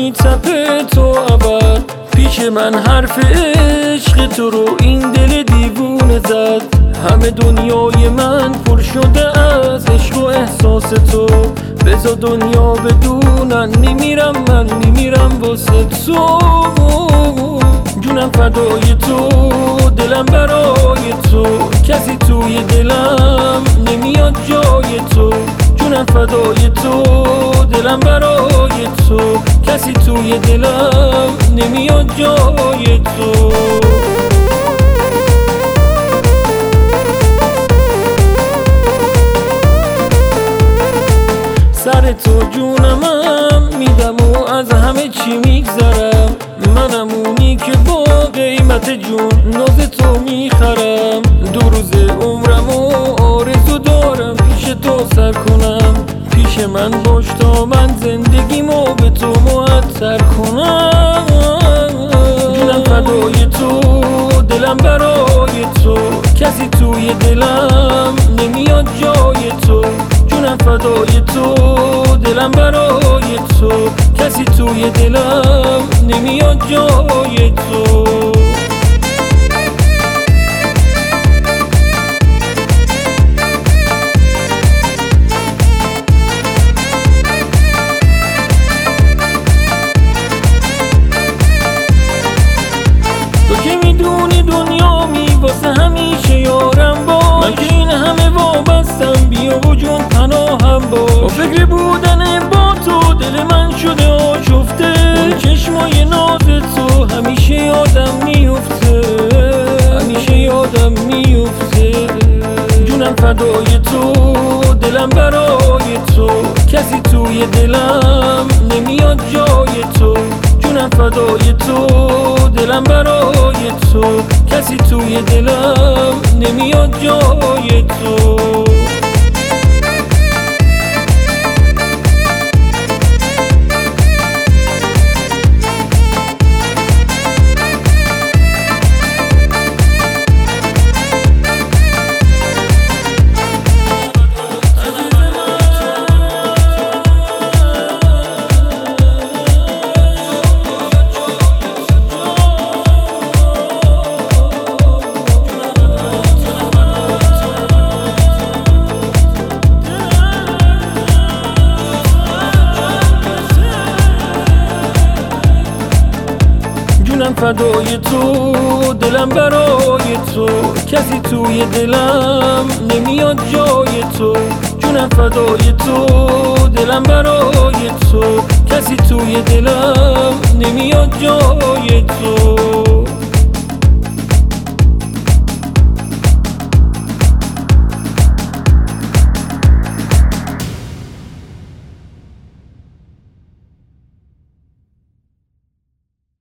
میتپه تو ابد پیش من حرف عشق تو رو این دل دیوونه زد. همه دنیای من پر شده از عشق و احساس تو، بذار دنیا بدونن میمیرم، من میمیرم واسه تو. جونم فدای تو، دلم برای تو، کسی توی دلم نمیاد جای تو. جونم فدای تو، دلم برای تو، کسی توی دلم نمیاد جای تو. سر تو جونمم میدم و از همه چی میگذرم، منم اونی که با قیمت جون ناز تو میخرم. 2 روز عمرم و آرزو دارم پیش تو سر کنم، پیش من باش تا من زندگیمو به تو معطر کنم. جونم فدای تو، دلم برای تو، کسی توی دلم نمیاد جای تو. جونم فدای تو، دلم برای تو، کسی توی دلم نمیاد جای تو. تو که میدونی دنیا واسه همیشه یارم با، من که این همه وابستم، بیا و جون پناهم با فکر بودن با تو دل من شده آشفته. اون چشمای ناز تو همیشه یادم میفته، همیشه یادم میفته. جونم فدای تو، دلم برای تو، کسی توی دلم نمیاد جای تو. جونم فدای تو، دلم برای تو، کسی توی دلم نمیاد جای تو. جونم فدای تو، دلم برای تو، کسی توی دلم نمیاد جای تو. جونم فدای تو، دلم برای تو، کسی توی دلم نمیاد جای تو.